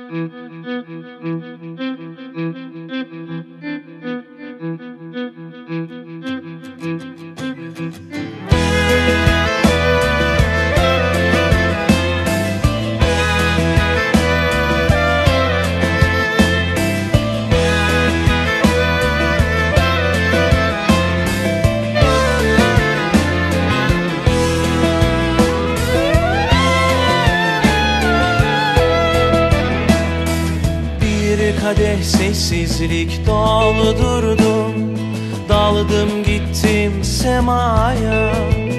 Kadeh sessizlik doldurdum, daldım gittim semaya.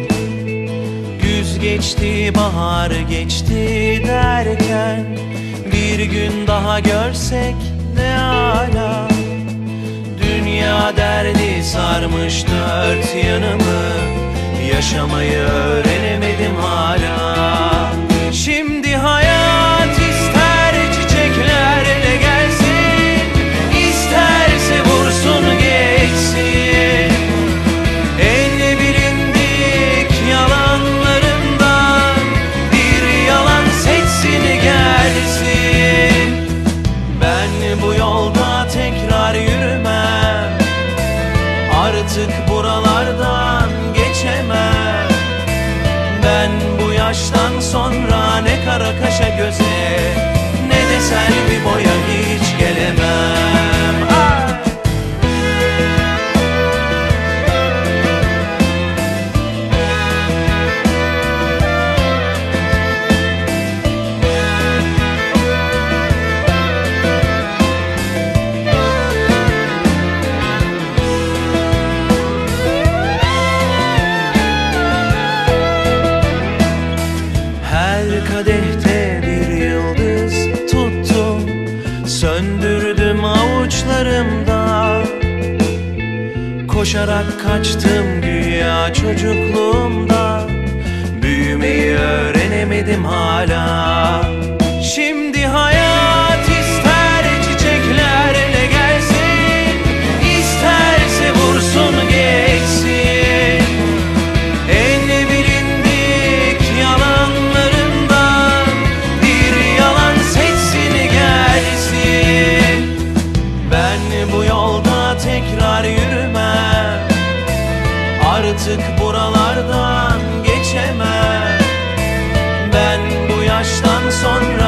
Güz geçti, bahar geçti derken bir gün daha görsek ne ala. Dünya derdi sarmış dört yanımı, yaşamayı öğrenemedim hala. Şimdi hayat ister çiçeklerle gelsin, İsterse vursun geçsin. En bilindik yalanlarından bir yalan seçsin gelsin. Ben bu yolda tekrar yürümem, artık buralardan geçemem. Ben bu yaştan sonra ne kara kaşa göze, ne de selvi boya hiç gelemem. Her kadehte bir yıldız tuttum, söndürdüm avuçlarımda. Koşarak kaçtım güya çocukluğumda, büyümeyi öğrenemedim hala. Şimdi hayat ister çiçeklerle gelsin, İsterse vursun geçsin. En bilindik yalanlarından bir yalan seçsin gelsin. Ben bu yolda tekrar yürümem, artık buralardan geçemem. Ben bu yaştan sonra